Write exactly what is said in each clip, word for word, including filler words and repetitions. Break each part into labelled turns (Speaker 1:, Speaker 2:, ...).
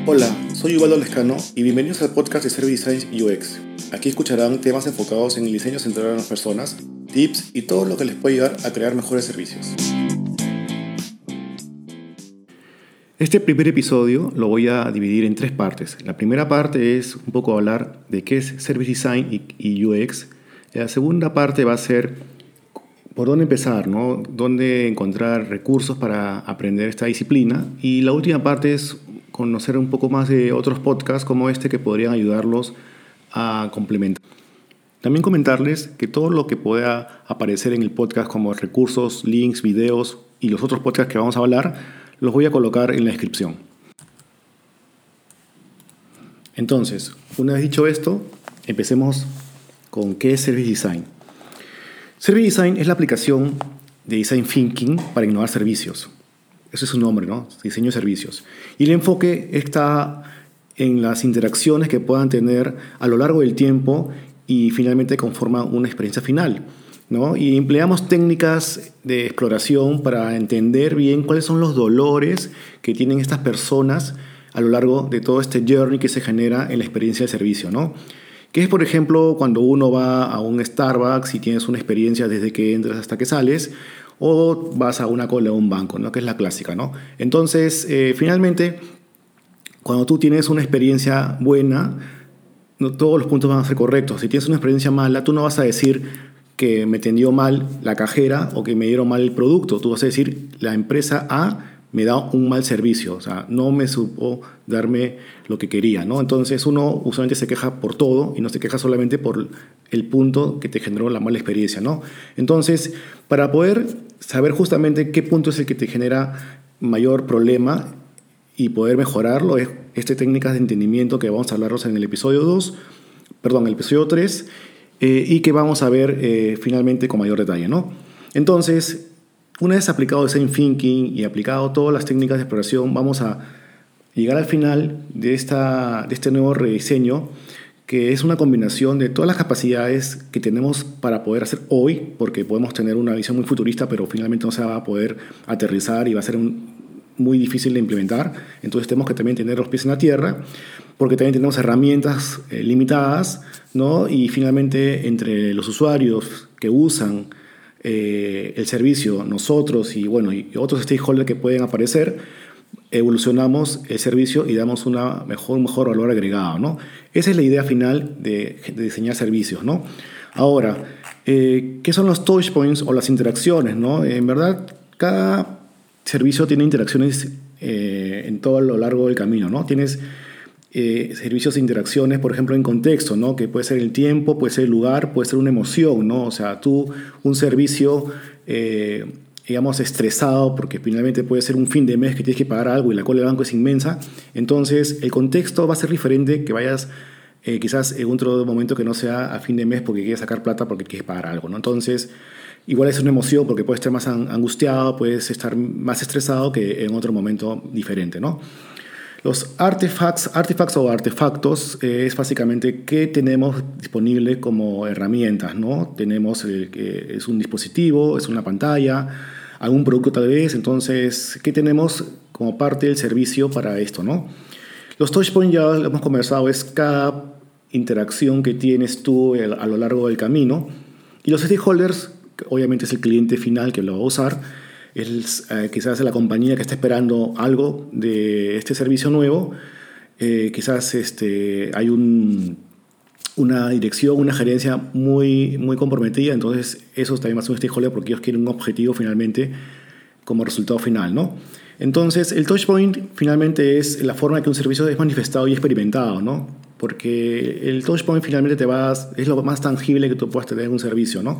Speaker 1: Hola, soy Ubaldo Lescano y bienvenidos al podcast de Service Design U X. Aquí escucharán temas enfocados en el diseño centrado en las personas, tips y todo lo que les puede ayudar a crear mejores servicios. Este primer episodio lo voy a dividir en tres partes. La primera parte es un poco hablar de qué es Service Design y, y U X. La segunda parte va a ser por dónde empezar, ¿no? Dónde encontrar recursos para aprender esta disciplina. Y la última parte es conocer un poco más de otros podcasts como este que podrían ayudarlos a complementar. También comentarles que todo lo que pueda aparecer en el podcast como recursos, links, videos y los otros podcasts que vamos a hablar, los voy a colocar en la descripción. Entonces, una vez dicho esto, empecemos con qué es Service Design. Service Design es la aplicación de Design Thinking para innovar servicios. Ese es su nombre, ¿no? Diseño de servicios. Y el enfoque está en las interacciones que puedan tener a lo largo del tiempo y finalmente conforman una experiencia final, ¿no? Y empleamos técnicas de exploración para entender bien cuáles son los dolores que tienen estas personas a lo largo de todo este journey que se genera en la experiencia de servicio, ¿no? Que es, por ejemplo, cuando uno va a un Starbucks y tienes una experiencia desde que entras hasta que sales, o vas a una cola de un banco, ¿no? Que es la clásica, ¿no? Entonces, eh, finalmente, cuando tú tienes una experiencia buena, no todos los puntos van a ser correctos. Si tienes una experiencia mala, tú no vas a decir que me atendió mal la cajera o que me dieron mal el producto. Tú vas a decir, la empresa A me da un mal servicio, o sea, no me supo darme lo que quería, ¿no? Entonces uno usualmente se queja por todo y no se queja solamente por el punto que te generó la mala experiencia, ¿no? Entonces, para poder saber justamente qué punto es el que te genera mayor problema y poder mejorarlo, es estas técnicas de entendimiento que vamos a hablaros en el episodio dos, perdón, el episodio tres, eh, y que vamos a ver eh, finalmente con mayor detalle, ¿no? Entonces, una vez aplicado Design Thinking y aplicado todas las técnicas de exploración, vamos a llegar al final de, esta, de este nuevo rediseño, que es una combinación de todas las capacidades que tenemos para poder hacer hoy, porque podemos tener una visión muy futurista, pero finalmente no se va a poder aterrizar y va a ser un, muy difícil de implementar. Entonces tenemos que también tener los pies en la tierra, porque también tenemos herramientas eh, limitadas, ¿no? Y finalmente entre los usuarios que usan Eh, el servicio, nosotros y, bueno, y otros stakeholders que pueden aparecer, evolucionamos el servicio y damos una mejor, un mejor valor agregado, ¿no? Esa es la idea final de, de diseñar servicios, ¿no? Ahora, eh, ¿qué son los touch points o las interacciones, ¿no? En verdad, cada servicio tiene interacciones eh, en todo lo largo del camino, ¿no? Tienes Eh, servicios de interacciones, por ejemplo, en contexto, ¿no? Que puede ser el tiempo, puede ser el lugar, puede ser una emoción, ¿no? O sea, tú, un servicio, eh, digamos, estresado, porque finalmente puede ser un fin de mes que tienes que pagar algo y la cola del banco es inmensa. Entonces, el contexto va a ser diferente que vayas eh, quizás en otro momento que no sea a fin de mes porque quieres sacar plata porque quieres pagar algo, ¿no? Entonces, igual es una emoción porque puedes estar más angustiado, puedes estar más estresado que en otro momento diferente, ¿no? Los artifacts, artifacts o artefactos eh, es básicamente qué tenemos disponible como herramientas, ¿no? Tenemos el que es un dispositivo, es una pantalla, algún producto tal vez. Entonces, ¿qué tenemos como parte del servicio para esto, ¿no? Los touchpoints ya lo hemos conversado, es cada interacción que tienes tú a lo largo del camino. Y los stakeholders, obviamente es el cliente final que lo va a usar. Es eh, quizás la compañía que está esperando algo de este servicio nuevo. Eh, quizás este, hay un, una dirección, una gerencia muy, muy comprometida. Entonces, eso también va a ser un stakeholder porque ellos quieren un objetivo finalmente como resultado final, ¿no? Entonces, el touchpoint finalmente es la forma en que un servicio es manifestado y experimentado, ¿no? Porque el touchpoint finalmente te va a, es lo más tangible que tú puedas tener en un servicio, ¿no?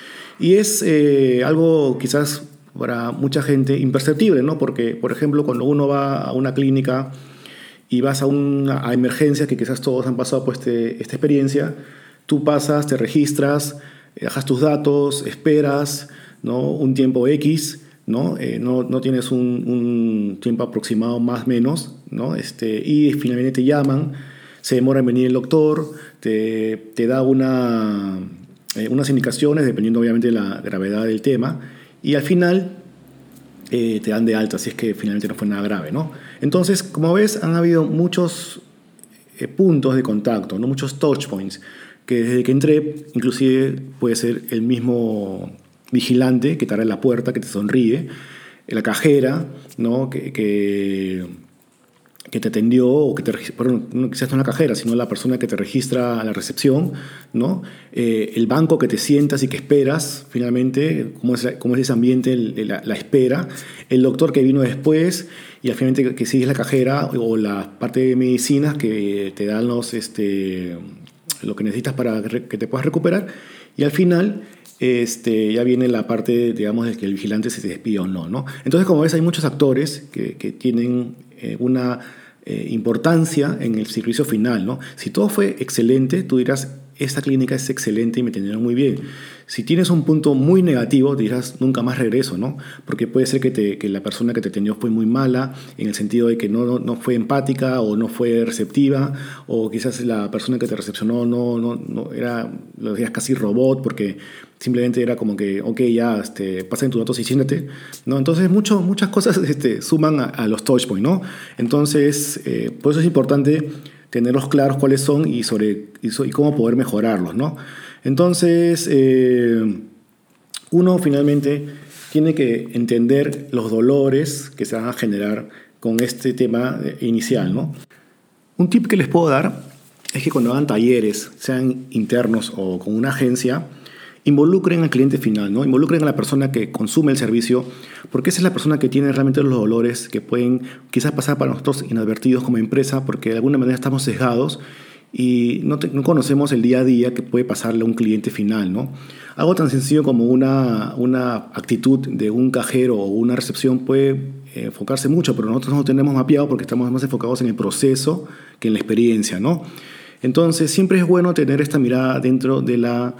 Speaker 1: Y es eh, algo quizás para mucha gente imperceptible, ¿no? Porque, por ejemplo, cuando uno va a una clínica y vas a una a emergencia, que quizás todos han pasado por este, esta experiencia, tú pasas, te registras, dejas tus datos, esperas, ¿no? Un tiempo X, ¿no? Eh, no, no tienes un, un tiempo aproximado más o menos, ¿no? Este, y finalmente te llaman, se demora en venir el doctor, te, te da una, eh, unas indicaciones, dependiendo obviamente de la gravedad del tema, y al final eh, te dan de alta si es que finalmente no fue nada grave, ¿no? Entonces, como ves, han habido muchos eh, puntos de contacto, ¿no? Muchos touch points, que desde que entré, inclusive puede ser el mismo vigilante que te abre la puerta, que te sonríe, la cajera, ¿no? que, que, que te atendió, o que te perdón, no quizás no la cajera, sino la persona que te registra a la recepción, ¿no? Eh, el banco que te sientas y que esperas, finalmente, cómo es, cómo es ese ambiente, el, la, la espera, el doctor que vino después, y al finalmente que, que sigues la cajera, o la parte de medicinas que te dan los, este, lo que necesitas para que te puedas recuperar, y al final Este, ya viene la parte, digamos, de que el vigilante se despide o no, ¿no? Entonces, como ves, hay muchos actores que, que tienen eh, una eh, importancia en el servicio final, ¿no? Si todo fue excelente, tú dirás, esta clínica es excelente y me atendieron muy bien. Si tienes un punto muy negativo, dirás, nunca más regreso, ¿no? Porque puede ser que, te, que la persona que te atendió fue muy mala, en el sentido de que no, no fue empática o no fue receptiva, o quizás la persona que te recepcionó no, no, no era, lo decías casi robot, porque simplemente era como que, ok, ya, este, pasen tus datos y siéntate, ¿no? Entonces, mucho, muchas cosas este, suman a, a los touch points, ¿no? Entonces, eh, por eso es importante tenerlos claros cuáles son y, sobre, y, so, y cómo poder mejorarlos, ¿no? Entonces, eh, uno finalmente tiene que entender los dolores que se van a generar con este tema inicial, ¿no? Un tip que les puedo dar es que cuando hagan talleres, sean internos o con una agencia, involucren al cliente final, ¿no? Involucren a la persona que consume el servicio, porque esa es la persona que tiene realmente los dolores que pueden quizás pasar para nosotros inadvertidos como empresa, porque de alguna manera estamos sesgados y no, te, no conocemos el día a día que puede pasarle a un cliente final, ¿no? Algo tan sencillo como una, una actitud de un cajero o una recepción puede enfocarse mucho, pero nosotros no lo tenemos mapeado porque estamos más enfocados en el proceso que en la experiencia, ¿no? Entonces, siempre es bueno tener esta mirada dentro de la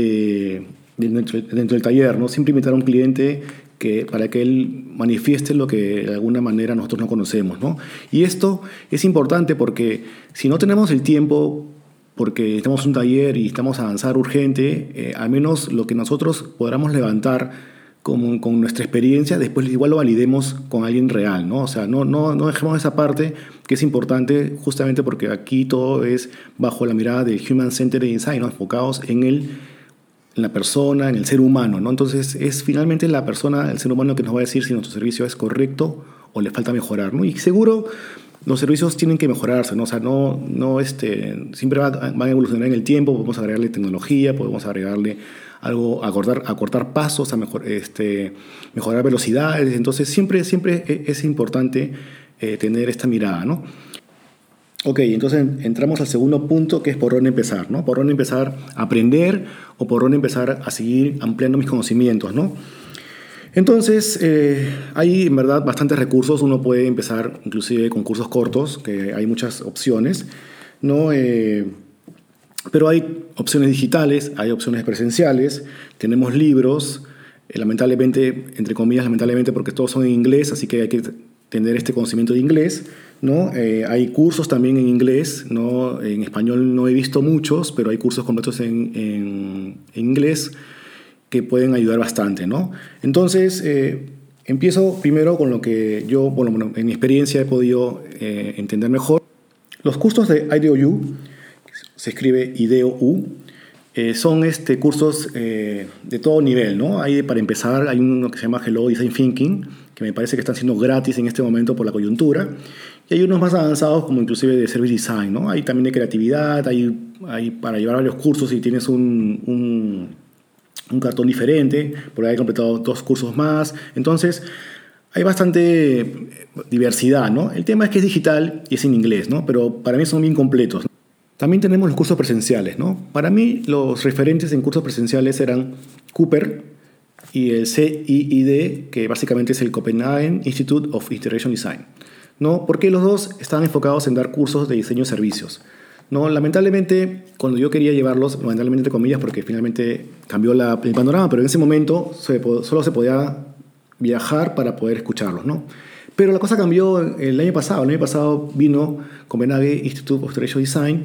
Speaker 1: Eh, dentro, dentro del taller, ¿no? Siempre invitar a un cliente que, para que él manifieste lo que de alguna manera nosotros no conocemos, ¿no? Y esto es importante porque si no tenemos el tiempo, porque estamos en un taller y estamos a avanzar urgente, eh, al menos lo que nosotros podamos levantar con, con nuestra experiencia, después igual lo validemos con alguien real, ¿no? O sea, no, no, no dejemos esa parte que es importante, justamente porque aquí todo es bajo la mirada del Human Centered Design, ¿no? Enfocados en el en la persona, en el ser humano, ¿no? Entonces es finalmente la persona, el ser humano, que nos va a decir si nuestro servicio es correcto o le falta mejorar, ¿no? Y seguro los servicios tienen que mejorarse, ¿no? O sea, no, no este, siempre van a evolucionar en el tiempo, podemos agregarle tecnología, podemos agregarle algo, acortar, acortar pasos, a mejor, este, mejorar velocidades, entonces siempre, siempre es importante eh, tener esta mirada, ¿no? Ok, entonces entramos al segundo punto, que es por dónde empezar, ¿no? Por dónde empezar a aprender o por dónde empezar a seguir ampliando mis conocimientos, ¿no? Entonces, eh, hay en verdad bastantes recursos. Uno puede empezar inclusive con cursos cortos, que hay muchas opciones, ¿no? Eh, pero hay opciones digitales, hay opciones presenciales, tenemos libros, eh, lamentablemente, entre comillas, lamentablemente, porque todos son en inglés, así que hay que tener este conocimiento de inglés, ¿no? Eh, hay cursos también en inglés, ¿no? En español no he visto muchos, pero hay cursos completos en, en, en inglés que pueden ayudar bastante, ¿no? Entonces, eh, empiezo primero con lo que yo, bueno, en mi experiencia he podido eh, entender mejor. Los cursos de I D E O U, se escribe I D E O U, eh, son este, cursos eh, de todo nivel, ¿no? Hay, para empezar, hay uno que se llama Hello Design Thinking, que me parece que están siendo gratis en este momento por la coyuntura, y hay unos más avanzados como inclusive de Service Design, ¿no? Hay también de creatividad, hay, hay para llevar varios cursos si tienes un, un, un cartón diferente, por ahí he completado dos cursos más, entonces hay bastante diversidad, ¿no? El tema es que es digital y es en inglés, ¿no? Pero para mí son bien completos, ¿no? También tenemos los cursos presenciales, ¿no? Para mí los referentes en cursos presenciales eran Cooper y el C I I D, que básicamente es el Copenhagen Institute of Integration Design, ¿no? Porque los dos estaban enfocados en dar cursos de diseño de servicios, ¿no? Lamentablemente, cuando yo quería llevarlos, lamentablemente entre comillas, porque finalmente cambió la, el panorama, pero en ese momento se, solo se podía viajar para poder escucharlos, ¿no? Pero la cosa cambió el año pasado. El año pasado vino Copenhagen Institute of Integration Design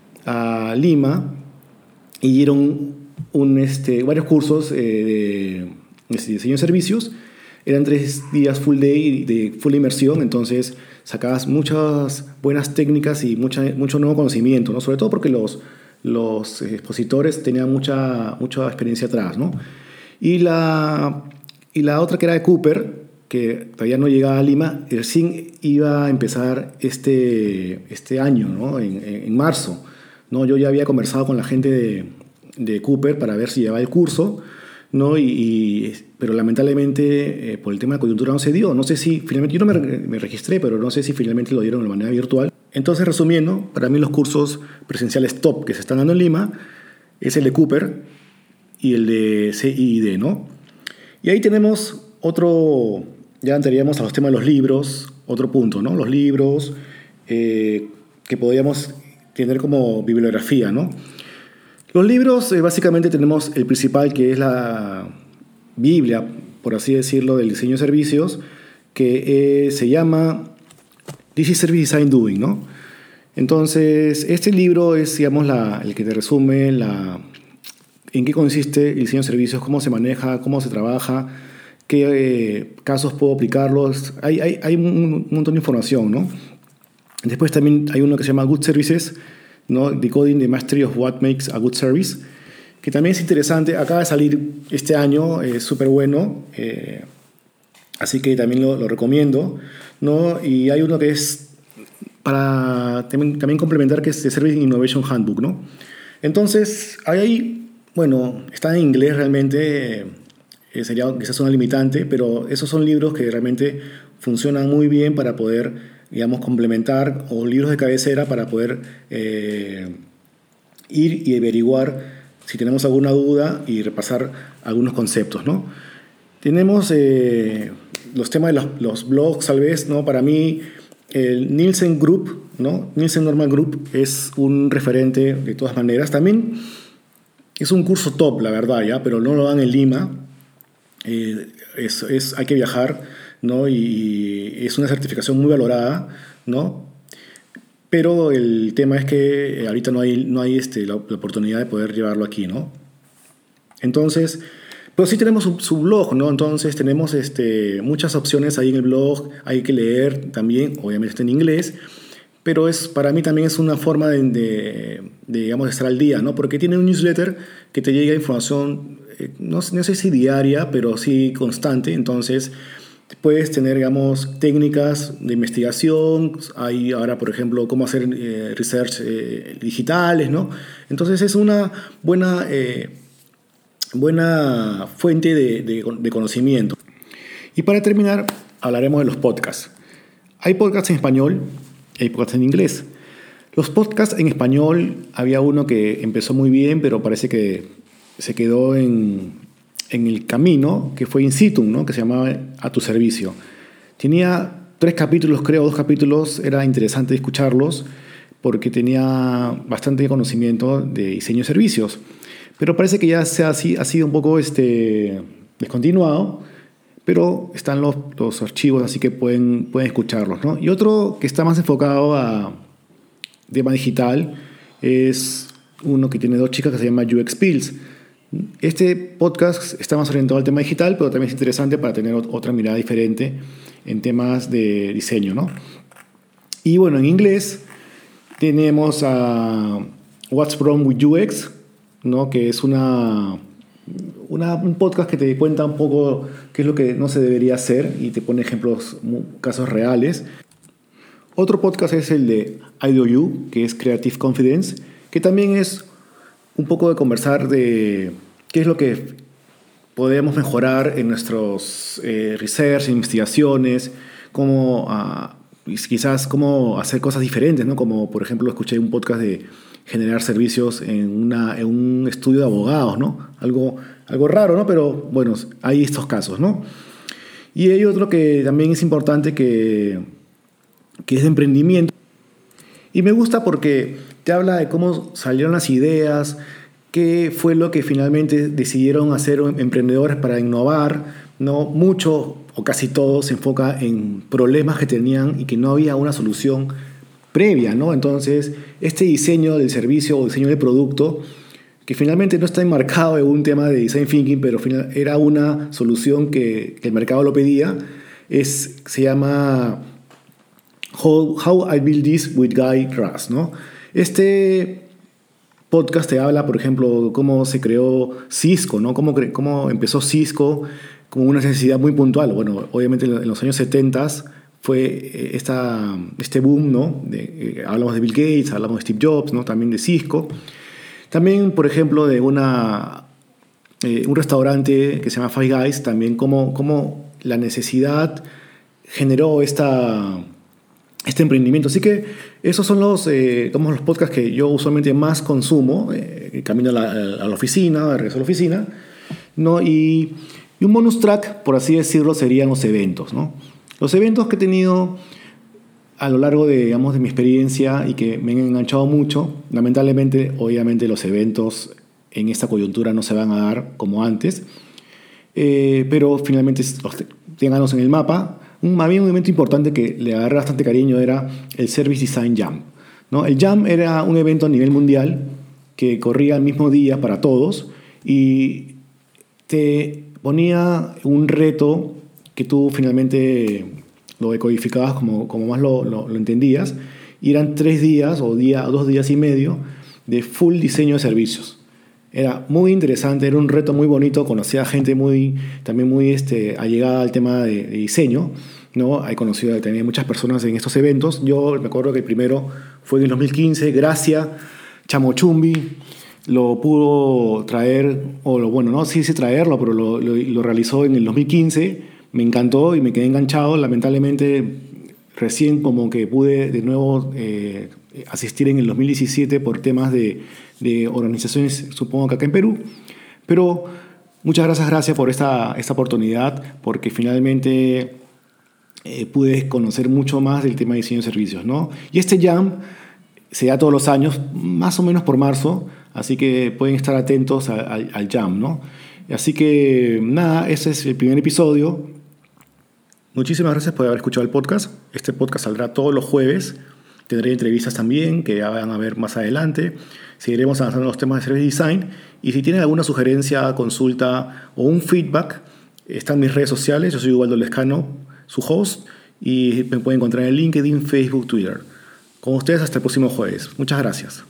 Speaker 1: a Lima y dieron un, este, varios cursos eh, de, de diseño de servicios, eran tres días full day de full inmersión, entonces sacabas muchas buenas técnicas y mucha, mucho nuevo conocimiento, ¿no? Sobre todo porque los, los expositores tenían mucha, mucha experiencia atrás, ¿no? Y la, y la otra que era de Cooper, que todavía no llegaba a Lima, recién iba a empezar este, este año, ¿no? en, en marzo, ¿no? Yo ya había conversado con la gente de, de Cooper para ver si llevaba el curso, ¿no? Y, y, pero lamentablemente eh, por el tema de coyuntura no se dio. No sé si finalmente, yo no me, me registré, pero no sé si finalmente lo dieron de manera virtual. Entonces, resumiendo, para mí los cursos presenciales top que se están dando en Lima es el de Cooper y el de C I I D, ¿no? Y ahí tenemos otro, ya entraríamos a los temas de los libros, otro punto, ¿no? Los libros eh, que podríamos tener como bibliografía, ¿no? Los libros, eh, básicamente tenemos el principal, que es la Biblia, por así decirlo, del diseño de servicios, que eh, se llama This is Service Design Doing, ¿no? Entonces, este libro es, digamos, la, el que te resume la, en qué consiste el diseño de servicios, cómo se maneja, cómo se trabaja, qué eh, casos puedo aplicarlos. Hay, hay, hay un montón de información, ¿no? Después también hay uno que se llama Good Services, ¿no? Decoding the Mastery of What Makes a Good Service, que también es interesante. Acaba de salir este año, es súper bueno, eh, así que también lo, lo recomiendo, ¿no? Y hay uno que es para también, también complementar, que es The Service Innovation Handbook, ¿no? Entonces, ahí, bueno, está en inglés realmente, eh, sería quizás una limitante, pero esos son libros que realmente funcionan muy bien para poder, digamos, complementar, o libros de cabecera para poder eh, ir y averiguar si tenemos alguna duda y repasar algunos conceptos, ¿no? Tenemos eh, los temas de los, los blogs, tal vez, ¿no? Para mí, el Nielsen Group, ¿no? Nielsen Normal Group es un referente de todas maneras. También es un curso top, la verdad, ¿ya? Pero no lo dan en Lima. Eh, es, es, hay que viajar, ¿no? Y es una certificación muy valorada, ¿no? Pero el tema es que ahorita no hay, no hay este, la, la oportunidad de poder llevarlo aquí, ¿no? Entonces, pero sí tenemos su, su blog, ¿no? Entonces tenemos este, muchas opciones ahí en el blog, hay que leer también, obviamente está en inglés, pero es, para mí también es una forma de, de, de, digamos, de estar al día, ¿no? Porque tiene un newsletter que te llega información, eh, no, no sé si diaria, pero sí constante. Entonces puedes tener, digamos, técnicas de investigación. Hay ahora, por ejemplo, cómo hacer eh, research eh, digitales, ¿no? Entonces es una buena, eh, buena fuente de, de, de conocimiento. Y para terminar, hablaremos de los podcasts. Hay podcasts en español, hay podcasts en inglés. Los podcasts en español, había uno que empezó muy bien, pero parece que se quedó en, en el camino, que fue In Situ, ¿no? Que se llamaba A Tu Servicio. Tenía tres capítulos, creo, dos capítulos. Era interesante escucharlos porque tenía bastante conocimiento de diseño de servicios. Pero parece que ya se ha, ha sido un poco este, descontinuado, pero están los, los archivos, así que pueden, pueden escucharlos, ¿no? Y otro que está más enfocado a tema digital es uno que tiene dos chicas, que se llama U X Pills. Este podcast está más orientado al tema digital, pero también es interesante para tener otra mirada diferente en temas de diseño, ¿no? Y bueno, en inglés tenemos a What's Wrong with U X, ¿no? Que es una, una, un podcast que te cuenta un poco qué es lo que no se debería hacer y te pone ejemplos, casos reales. Otro podcast es el de I D O U, que es Creative Confidence, que también es un poco de conversar de qué es lo que podemos mejorar en nuestros eh, research, investigaciones, cómo, uh, quizás cómo hacer cosas diferentes, ¿no? Como, por ejemplo, escuché un podcast de generar servicios en, una, en un estudio de abogados, ¿no? Algo, algo raro, ¿no? Pero bueno, hay estos casos, ¿no? Y hay otro que también es importante, que, que es de emprendimiento. Y me gusta porque te habla de cómo salieron las ideas, qué fue lo que finalmente decidieron hacer emprendedores para innovar, ¿no? Mucho o casi todo se enfoca en problemas que tenían y que no había una solución previa, ¿no? Entonces, este diseño del servicio o diseño del producto que finalmente no está enmarcado en un tema de design thinking, pero final, era una solución que, que el mercado lo pedía. Es, se llama How, How I Build This with Guy Raz, ¿no? Este podcast te habla, por ejemplo, cómo se creó Cisco, ¿no? Cómo, cre- cómo empezó Cisco como una necesidad muy puntual. Bueno, obviamente en los años setenta fue esta, este boom, ¿no? De, eh, hablamos de Bill Gates, hablamos de Steve Jobs, ¿no? También de Cisco. También, por ejemplo, de una, eh, un restaurante que se llama Five Guys, también cómo, cómo la necesidad generó esta, este emprendimiento. Así que esos son los, eh, los podcasts que yo usualmente más consumo, eh, camino a la, a la oficina, regreso a la oficina, ¿no? Y, y un bonus track, por así decirlo, serían los eventos, ¿no? Los eventos que he tenido a lo largo de, digamos, de mi experiencia y que me han enganchado mucho. Lamentablemente, obviamente, los eventos en esta coyuntura no se van a dar como antes, eh, pero finalmente los ténganlos en el mapa. Un, más bien un evento importante que le agarré bastante cariño era el Service Design Jam, ¿no? El Jam era un evento a nivel mundial que corría el mismo día para todos y te ponía un reto que tú finalmente lo decodificabas como, como más lo, lo, lo entendías, y eran tres días o día, dos días y medio de full diseño de servicios. Era muy interesante, era un reto muy bonito, conocía gente muy, también muy este, allegada al tema de, de diseño, ¿no? He conocido también muchas personas en estos eventos. Yo me acuerdo que el primero fue en el dos mil quince, Gracia Chamochumbi lo pudo traer, o lo, bueno, no sí sí traerlo, pero lo, lo, lo realizó en el dos mil quince. Me encantó y me quedé enganchado. Lamentablemente, recién como que pude de nuevo eh, asistir en el dos mil diecisiete por temas de, de organizaciones, supongo que acá en Perú. Pero muchas gracias, gracias por esta, esta oportunidad, porque finalmente eh, pude conocer mucho más del tema de diseño de servicios, ¿no? Y este Jam se da todos los años, más o menos por marzo, así que pueden estar atentos a, a, al Jam, ¿no? Así que nada, ese es el primer episodio. Muchísimas gracias por haber escuchado el podcast. Este podcast saldrá todos los jueves. Tendré entrevistas también que van a ver más adelante. Seguiremos avanzando en los temas de Service Design. Y si tienen alguna sugerencia, consulta o un feedback, están mis redes sociales. Yo soy Ubaldo Lescano, su host, y me pueden encontrar en LinkedIn, Facebook, Twitter. Con ustedes hasta el próximo jueves. Muchas gracias.